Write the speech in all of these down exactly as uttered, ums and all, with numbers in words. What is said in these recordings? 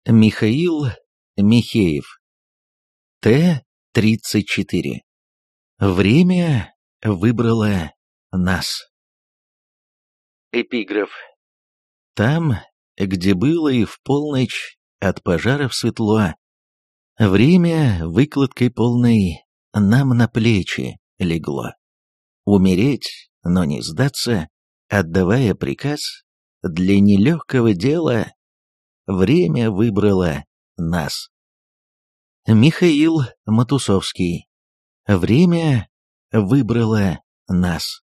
Михаил Михеев. Т тридцать четыре. Время выбрало нас. Эпиграф. Там, где было и в полночь от пожаров светло, время выкладкой полной нам на плечи легло. Умереть, но не сдаться, отдавая приказ, для нелегкого дела время выбрало нас. Михаил Матусовский. Время выбрало нас.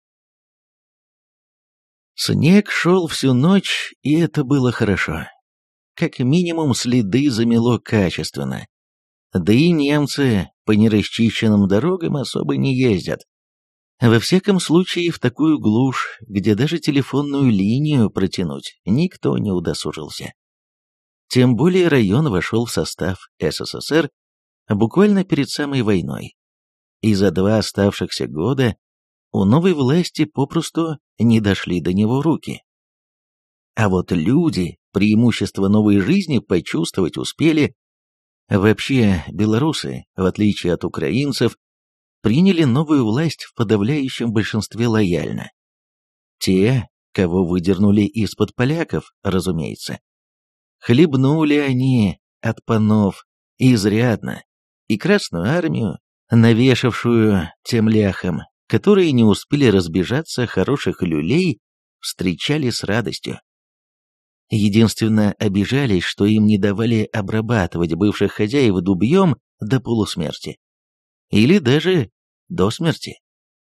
Снег шел всю ночь, и это было хорошо. Как минимум следы замело качественно. Да и немцы по нерасчищенным дорогам особо не ездят. Во всяком случае, в такую глушь, где даже телефонную линию протянуть никто не удосужился. Тем более район вошел в состав СССР буквально перед самой войной. И за два оставшихся года у новой власти попросту не дошли до него руки. А вот люди преимущество новой жизни почувствовать успели. Вообще, белорусы, в отличие от украинцев, приняли новую власть в подавляющем большинстве лояльно. Те, кого выдернули из-под поляков, разумеется. Хлебнули они от панов изрядно, и Красную армию, навешавшую тем ляхам, которые не успели разбежаться, хороших люлей, встречали с радостью. Единственно обижались, что им не давали обрабатывать бывших хозяев дубьем до полусмерти. Или даже до смерти.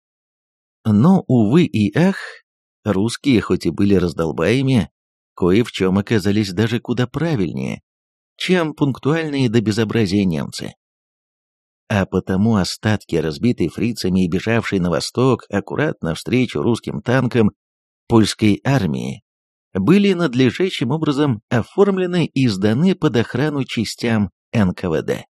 Но, увы и ах, русские хоть и были раздолбаями, кое в чем оказались даже куда правильнее, чем пунктуальные до безобразия немцы. А потому остатки, разбитой фрицами и бежавшей на восток, аккуратно навстречу русским танкам польской армии, были надлежащим образом оформлены и сданы под охрану частям эн ка вэ дэ.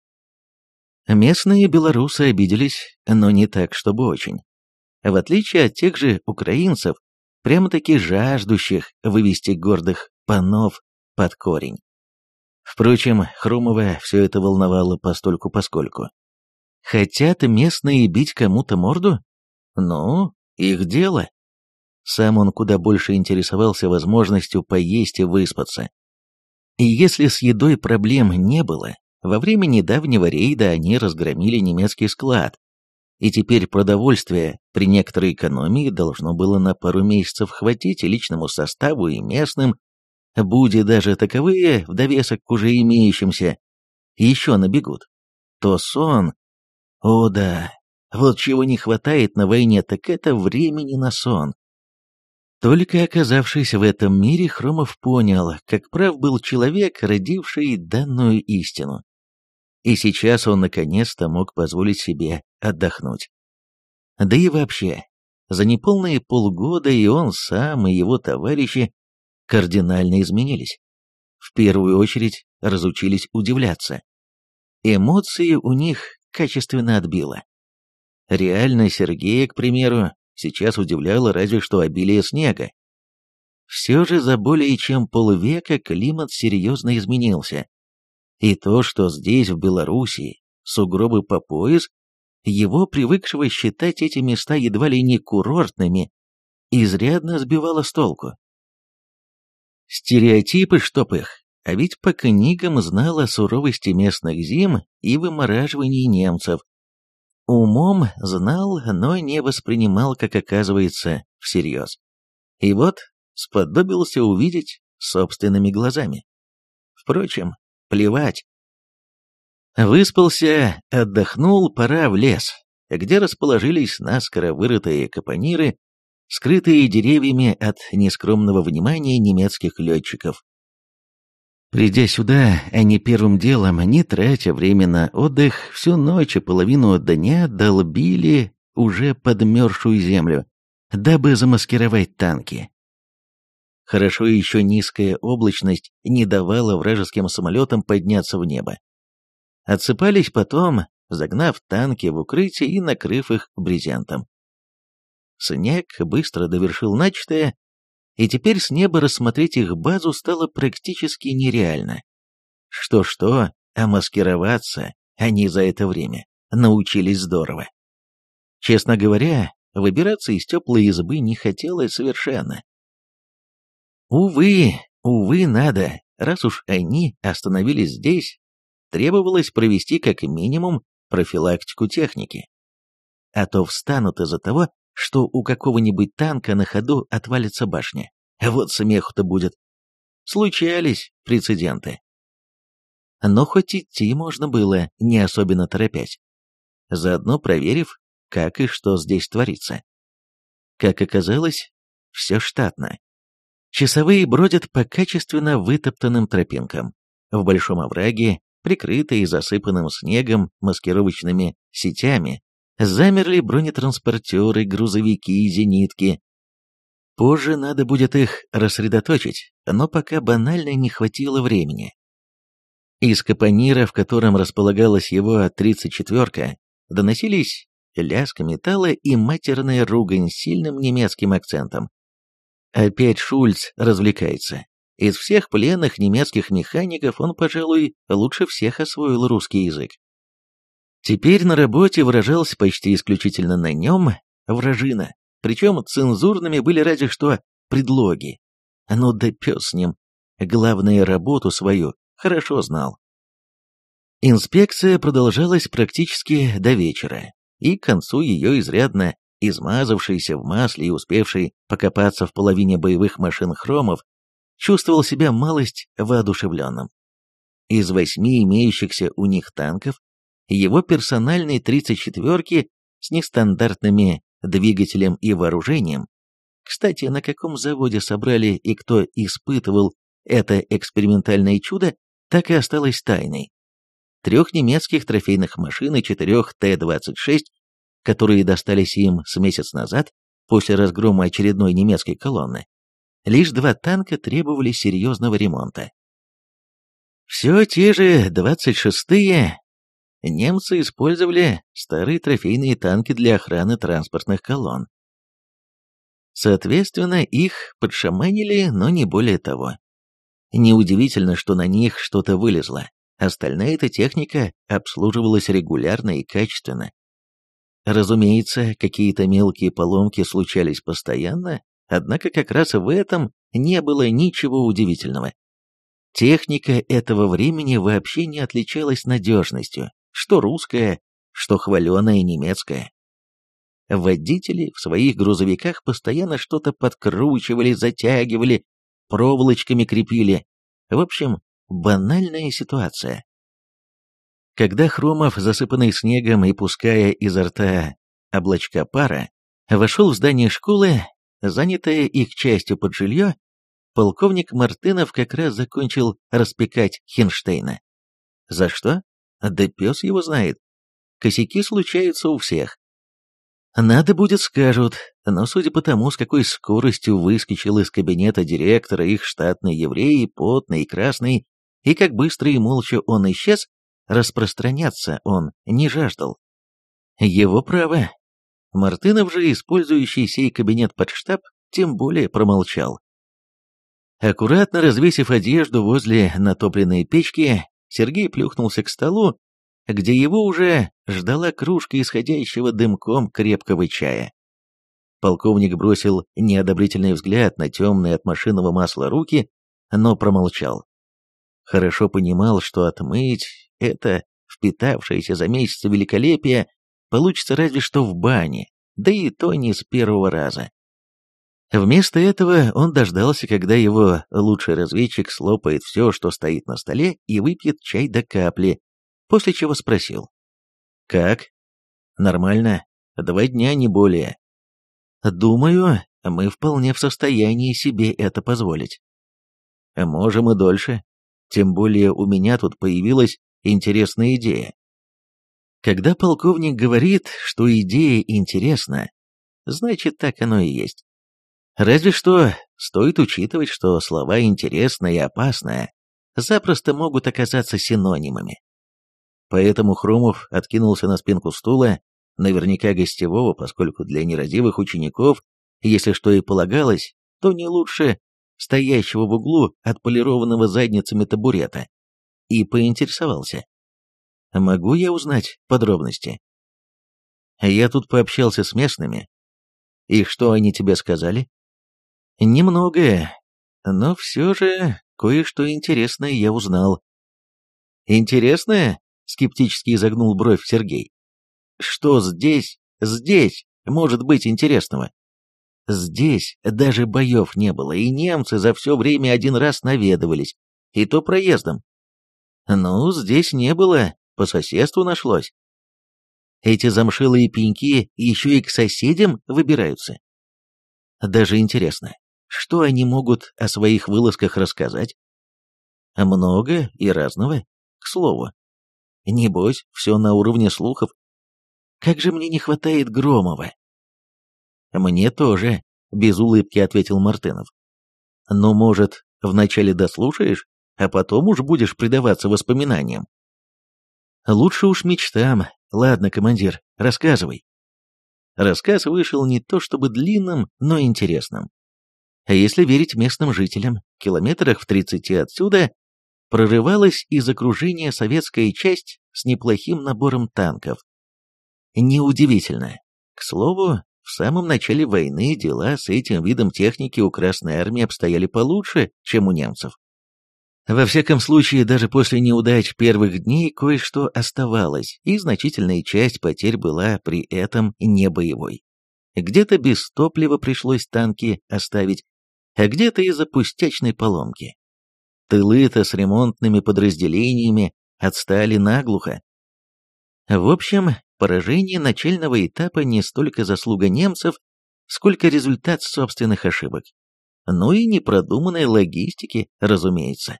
Местные белорусы обиделись, но не так, чтобы очень. В отличие от тех же украинцев, прямо-таки жаждущих вывести гордых панов под корень. Впрочем, Хрумова все это волновало постольку-поскольку. Хотят местные бить кому-то морду? Ну, их дело. Сам он куда больше интересовался возможностью поесть и выспаться. И если с едой проблем не было, во время недавнего рейда они разгромили немецкий склад, и теперь продовольствия при некоторой экономии должно было на пару месяцев хватить и личному составу, и местным, будь даже таковые в довесок к уже имеющимся, еще набегут. То сон... О да, вот чего не хватает на войне, так это времени на сон. Только оказавшись в этом мире, Хромов понял, как прав был человек, родивший данную истину. И сейчас он наконец-то мог позволить себе отдохнуть. Да и вообще, за неполные полгода и он сам, и его товарищи кардинально изменились. В первую очередь разучились удивляться. Эмоции у них качественно отбило. Реально Сергея, к примеру, сейчас удивляло разве что обилие снега. Все же за более чем полвека климат серьезно изменился. И то, что здесь, в Белоруссии, сугробы по пояс, его, привыкшего считать эти места едва ли не курортными, изрядно сбивало с толку. Стереотипы, чтоб их, а ведь по книгам знал о суровости местных зим и вымораживании немцев. Умом знал, но не воспринимал, как оказывается, всерьез. И вот сподобился увидеть собственными глазами. Впрочем, плевать. Выспался, отдохнул, пора в лес, где расположились наскоро вырытые капониры, скрытые деревьями от нескромного внимания немецких летчиков. Придя сюда, они первым делом, не тратя время на отдых, всю ночь и половину дня долбили уже подмерзшую землю, дабы замаскировать танки. Хорошо еще низкая облачность не давала вражеским самолетам подняться в небо. Отсыпались потом, загнав танки в укрытие и накрыв их брезентом. Снег быстро довершил начатое, и теперь с неба рассмотреть их базу стало практически нереально. Что-что, а маскироваться они за это время научились здорово. Честно говоря, выбираться из теплой избы не хотелось совершенно. Увы, увы, надо, раз уж они остановились здесь, требовалось провести как минимум профилактику техники. А то встанут из-за того, что у какого-нибудь танка на ходу отвалится башня. Вот смеху-то будет. Случались прецеденты. Но хоть идти можно было, не особенно торопясь, заодно проверив, как и что здесь творится. Как оказалось, все штатно. Часовые бродят по качественно вытоптанным тропинкам. В большом овраге, прикрытые засыпанным снегом маскировочными сетями, замерли бронетранспортеры, грузовики и зенитки. Позже надо будет их рассредоточить, но пока банально не хватило времени. Из капонира, в котором располагалась его тридцать четвёрка, доносились лязг металла и матерная ругань с сильным немецким акцентом. Опять Шульц развлекается. Из всех пленных немецких механиков он, пожалуй, лучше всех освоил русский язык. Теперь на работе выражался почти исключительно на нем вражина, причем цензурными были разве что предлоги. Ну да пес с ним, главное, работу свою хорошо знал. Инспекция продолжалась практически до вечера, и к концу ее изрядно измазавшийся в масле и успевший покопаться в половине боевых машин Хромов, чувствовал себя малость воодушевленным. Из восьми имеющихся у них танков, его персональной тридцать четвёрки с нестандартными двигателем и вооружением, кстати, на каком заводе собрали и кто испытывал это экспериментальное чудо, так и осталось тайной. Трех немецких трофейных машин и четырех Т двадцать шесть, которые достались им с месяц назад, после разгрома очередной немецкой колонны, лишь два танка требовали серьезного ремонта. Все те же двадцать шестые немцы использовали старые трофейные танки для охраны транспортных колонн. Соответственно, их подшаманили, но не более того. Неудивительно, что на них что-то вылезло. Остальная эта техника обслуживалась регулярно и качественно. Разумеется, какие-то мелкие поломки случались постоянно, однако как раз в этом не было ничего удивительного. Техника этого времени вообще не отличалась надежностью, что русская, что хваленая немецкая. Водители в своих грузовиках постоянно что-то подкручивали, затягивали, проволочками крепили. В общем, банальная ситуация. Когда Хромов, засыпанный снегом и пуская изо рта облачка пара, вошел в здание школы, занятое их частью под жилье, полковник Мартынов как раз закончил распекать Хинштейна. За что? Да пес его знает. Косяки случаются у всех. Надо будет, скажут, но судя по тому, с какой скоростью выскочил из кабинета директора их штатный еврей, потный и красный, и как быстро и молча он исчез, распространяться он не жаждал. Его право. Мартынов же, использующий сей кабинет под штаб, тем более промолчал. Аккуратно развесив одежду возле натопленной печки, Сергей плюхнулся к столу, где его уже ждала кружка исходящего дымком крепкого чая. Полковник бросил неодобрительный взгляд на темные от машинного масла руки, но промолчал. Хорошо понимал, что отмыть это впитавшееся за месяцы великолепие получится разве что в бане, да и то не с первого раза. Вместо этого он дождался, когда его лучший разведчик слопает все, что стоит на столе, и выпьет чай до капли, после чего спросил. «Как?» «Нормально. Два дня, не более». «Думаю, мы вполне в состоянии себе это позволить». «Можем и дольше. Тем более у меня тут появилась интересная идея». Когда полковник говорит, что идея интересна, значит, так оно и есть. Разве что стоит учитывать, что слова «интересное» и «опасное» запросто могут оказаться синонимами. Поэтому Хромов откинулся на спинку стула, наверняка гостевого, поскольку для нерадивых учеников, если что и полагалось, то не лучше стоящего в углу отполированного задницами табурета, и поинтересовался. Могу я узнать подробности? Я тут пообщался с местными. И что они тебе сказали? Немногое, но все же кое-что интересное я узнал. Интересное? Скептически изогнул бровь Сергей. Что здесь, здесь может быть интересного? Здесь даже боев не было, и немцы за все время один раз наведывались, и то проездом. Ну, здесь не было, по соседству нашлось. Эти замшелые пеньки еще и к соседям выбираются. Даже интересно, что они могут о своих вылазках рассказать? Много и разного, к слову. Небось, все на уровне слухов. Как же мне не хватает Громова. Мне тоже, без улыбки ответил Мартынов. Ну, может, вначале дослушаешь, а потом уж будешь предаваться воспоминаниям. Лучше уж мечтам. Ладно, командир, рассказывай. Рассказ вышел не то чтобы длинным, но интересным. А если верить местным жителям, километрах в тридцати отсюда прорывалась из окружения советская часть с неплохим набором танков. Неудивительно. К слову, в самом начале войны дела с этим видом техники у Красной Армии обстояли получше, чем у немцев. Во всяком случае, даже после неудач первых дней кое-что оставалось, и значительная часть потерь была при этом не боевой. Где-то без топлива пришлось танки оставить, а где-то из-за пустячной поломки. Тылы-то с ремонтными подразделениями отстали наглухо. В общем, поражение начального этапа не столько заслуга немцев, сколько результат собственных ошибок. Ну и непродуманной логистики, разумеется.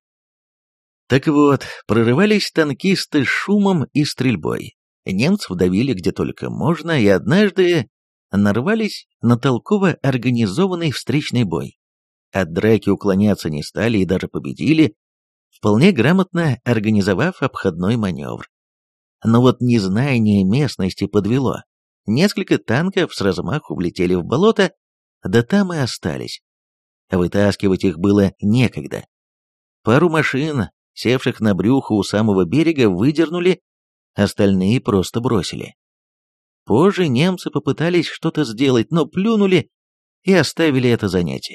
Так вот, прорывались танкисты с шумом и стрельбой. Немцев давили где только можно, и однажды нарвались на толково организованный встречный бой. От драки уклоняться не стали и даже победили, вполне грамотно организовав обходной маневр. Но вот незнание местности подвело. Несколько танков с размаху влетели в болото, да там и остались. Вытаскивать их было некогда. Пару машин, севших на брюхо у самого берега, выдернули, остальные просто бросили. Позже немцы попытались что-то сделать, но плюнули и оставили это занятие.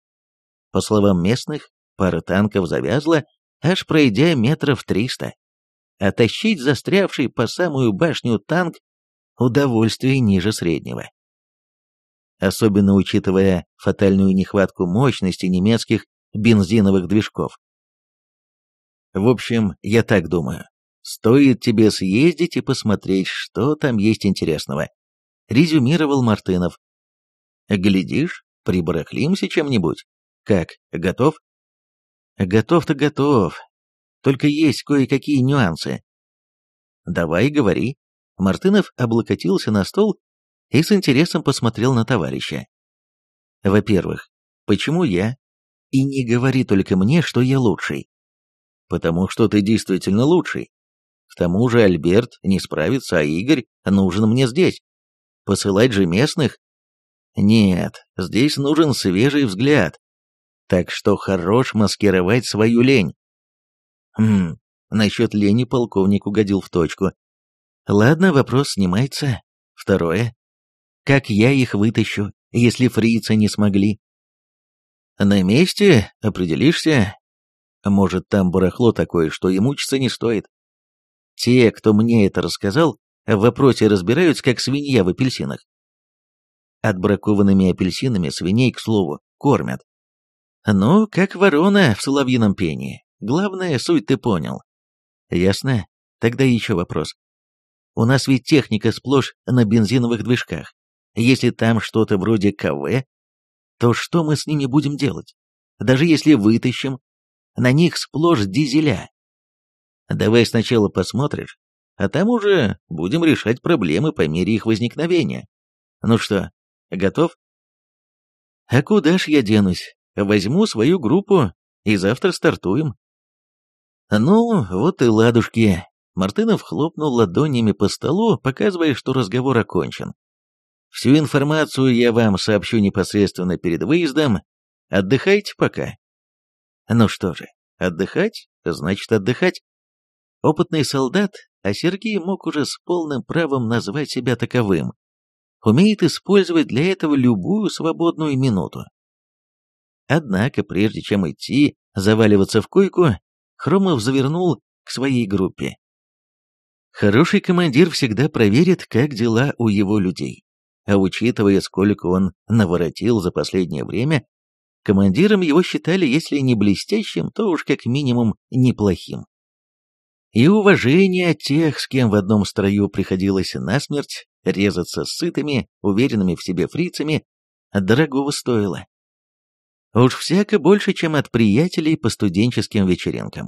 По словам местных, пара танков завязла, аж пройдя метров триста. А тащить застрявший по самую башню танк – удовольствие ниже среднего. Особенно учитывая фатальную нехватку мощности немецких бензиновых движков. В общем, я так думаю, стоит тебе съездить и посмотреть, что там есть интересного, резюмировал Мартынов. Глядишь, прибарахлимся чем-нибудь. Как, готов? Готов-то готов. Только есть кое-какие нюансы. Давай, говори. Мартынов облокотился на стол и с интересом посмотрел на товарища. Во-первых, почему я? И не говори только мне, что я лучший. Потому что ты действительно лучший. К тому же Альберт не справится, а Игорь нужен мне здесь. Посылать же местных? Нет, здесь нужен свежий взгляд. Так что хорош маскировать свою лень. Хм, насчет лени полковник угодил в точку. Ладно, вопрос снимается. Второе. Как я их вытащу, если фрицы не смогли? На месте определишься. Может, там барахло такое, что и мучиться не стоит. Те, кто мне это рассказал, в вопросе разбираются, как свинья в апельсинах. Отбракованными апельсинами свиней, к слову, кормят. Ну, как ворона в соловьином пении. Главное, суть ты понял. Ясно? Тогда еще вопрос. У нас ведь техника сплошь на бензиновых движках. Если там что-то вроде КВ, то что мы с ними будем делать? Даже если вытащим, на них сплошь дизеля. Давай сначала посмотришь, а там уже будем решать проблемы по мере их возникновения. Ну что, готов? А куда ж я денусь? Возьму свою группу и завтра стартуем. Ну, вот и ладушки. Мартынов хлопнул ладонями по столу, показывая, что разговор окончен. Всю информацию я вам сообщу непосредственно перед выездом. Отдыхайте пока. Ну что же, отдыхать, значит отдыхать. Опытный солдат, а Сергей мог уже с полным правом назвать себя таковым, умеет использовать для этого любую свободную минуту. Однако, прежде чем идти, заваливаться в койку, Хромов завернул к своей группе. Хороший командир всегда проверит, как дела у его людей. А учитывая, сколько он наворотил за последнее время, командиром его считали, если не блестящим, то уж как минимум неплохим. И уважение от тех, с кем в одном строю приходилось насмерть резаться с сытыми, уверенными в себе фрицами, дорогого стоило. Уж всяко больше, чем от приятелей по студенческим вечеринкам.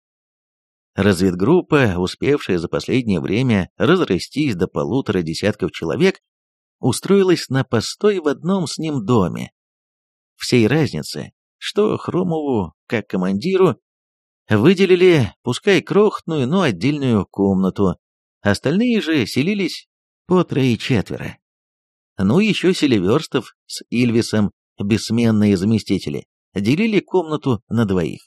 Разведгруппа, успевшая за последнее время разрастись до полутора десятков человек, устроилась на постой в одном с ним доме. Всей разницы, что Хромову, как командиру, выделили, пускай крохотную, но отдельную комнату, остальные же селились по трое-четверо. Ну, еще Селиверстов с Ильвисом, бессменные заместители, делили комнату на двоих.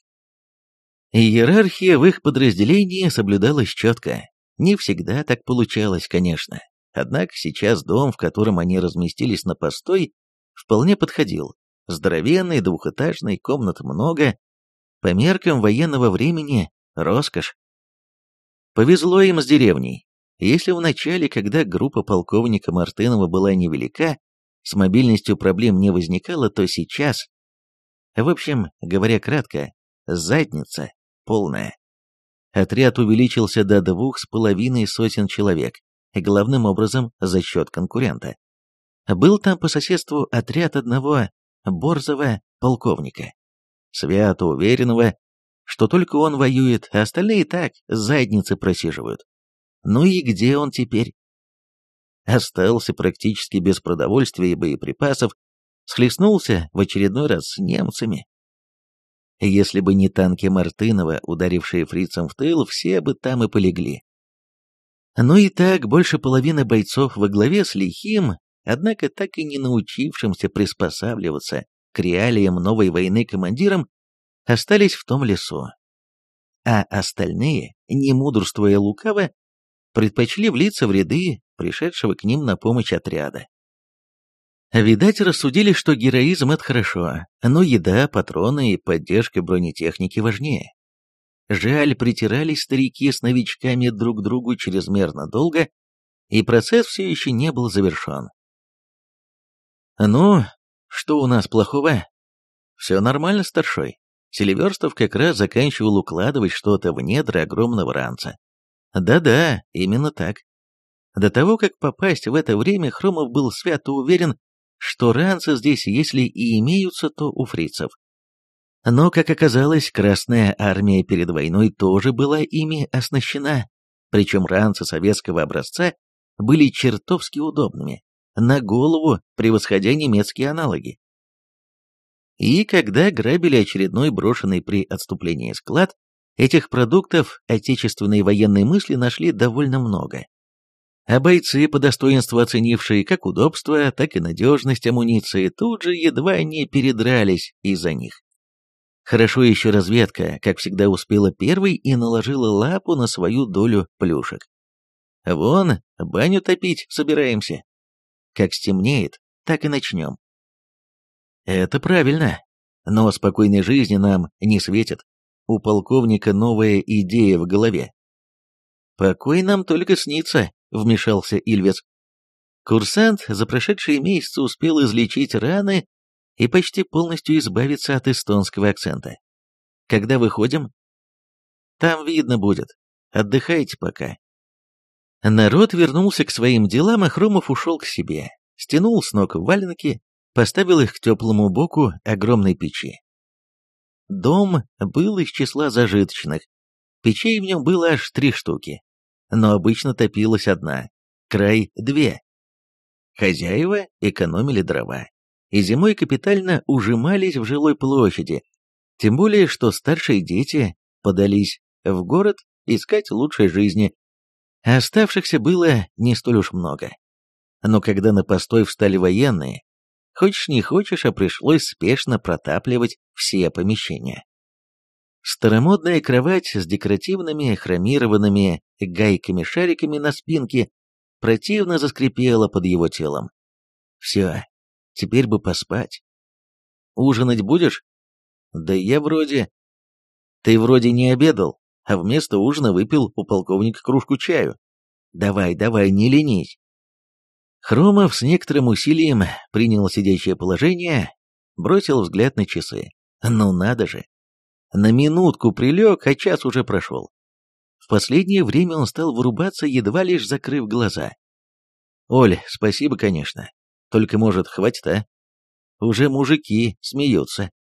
Иерархия в их подразделении соблюдалась четко. Не всегда так получалось, конечно. Однако сейчас дом, в котором они разместились на постой, вполне подходил. Здоровенный, двухэтажный, комнат много. По меркам военного времени роскошь. Повезло им с деревней. Если в начале, когда группа полковника Мартынова была невелика, с мобильностью проблем не возникало, то сейчас... В общем, говоря кратко, задница полная. Отряд увеличился до двух с половиной сотен человек, главным образом за счет конкурента. Был там по соседству отряд одного борзого полковника, свято уверенного, что только он воюет, а остальные так задницы просиживают. Ну и где он теперь? Остался практически без продовольствия и боеприпасов, схлестнулся в очередной раз с немцами. Если бы не танки Мартынова, ударившие фрицам в тыл, все бы там и полегли. Ну и так, больше половины бойцов во главе с лихим, однако так и не научившимся приспосабливаться к реалиям новой войны командиром, остались в том лесу. А остальные, не мудрствуя лукаво, предпочли влиться в ряды пришедшего к ним на помощь отряда. Видать, рассудили, что героизм — это хорошо, но еда, патроны и поддержка бронетехники важнее. Жаль, притирались старики с новичками друг к другу чрезмерно долго, и процесс все еще не был завершен. «Ну, что у нас плохого?» «Все нормально, старшой». Селиверстов как раз заканчивал укладывать что-то в недра огромного ранца. Да-да, именно так. До того, как попасть в это время, Хромов был свято уверен, что ранцы здесь, если и имеются, то у фрицев. Но, как оказалось, Красная Армия перед войной тоже была ими оснащена, причем ранцы советского образца были чертовски удобными, на голову превосходя немецкие аналоги. И когда грабили очередной брошенный при отступлении склад, этих продуктов отечественной военной мысли нашли довольно много. А бойцы, по достоинству оценившие как удобство, так и надежность амуниции, тут же едва не передрались из-за них. Хорошо еще разведка, как всегда, успела первой и наложила лапу на свою долю плюшек. Вон, баню топить собираемся. Как стемнеет, так и начнем. Это правильно, но спокойной жизни нам не светит. У полковника новая идея в голове. Покой нам только снится, вмешался Ильвец. Курсант за прошедшие месяцы успел излечить раны и почти полностью избавиться от эстонского акцента. Когда выходим? Там видно будет. Отдыхайте пока. Народ вернулся к своим делам, а Хромов ушел к себе, стянул с ног валенки, поставил их к теплому боку огромной печи. Дом был из числа зажиточных, печей в нем было аж три штуки, но обычно топилась одна, край две. Хозяева экономили дрова, и зимой капитально ужимались в жилой площади, тем более, что старшие дети подались в город искать лучшей жизни, а оставшихся было не столь уж много. Но когда на постой встали военные, хочешь не хочешь, а пришлось спешно протапливать все помещения. Старомодная кровать с декоративными хромированными гайками-шариками на спинке противно заскрипела под его телом. Все, теперь бы поспать. Ужинать будешь? Да я вроде... Ты вроде не обедал, а вместо ужина выпил у полковника кружку чаю. Давай, давай, не ленись. Хромов с некоторым усилием принял сидящее положение, бросил взгляд на часы. Ну надо же. На минутку прилег, а час уже прошел. В последнее время он стал вырубаться, едва лишь закрыв глаза. «Оль, спасибо, конечно. Только, может, хватит, а? Уже мужики смеются».